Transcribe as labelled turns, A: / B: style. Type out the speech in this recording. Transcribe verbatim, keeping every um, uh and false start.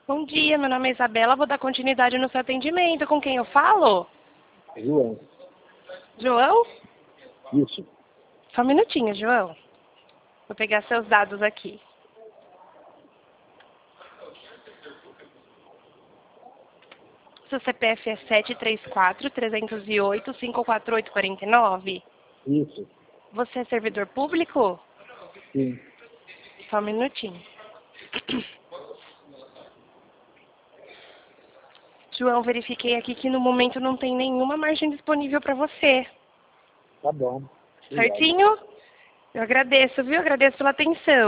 A: Bom dia, meu nome é Isabela, vou dar continuidade no seu atendimento. Com quem eu falo?
B: João.
A: João?
B: Isso.
A: Só um minutinho, João. Vou pegar seus dados aqui. Seu C P F é sete três quatro, três zero oito, cinco quatro oito, quatro nove?
B: Isso.
A: Você é servidor público?
B: Sim.
A: Só um minutinho. João, verifiquei aqui que no momento não tem nenhuma margem disponível para você.
B: Tá bom. Obrigado.
A: Certinho? Eu agradeço, viu? Agradeço pela atenção.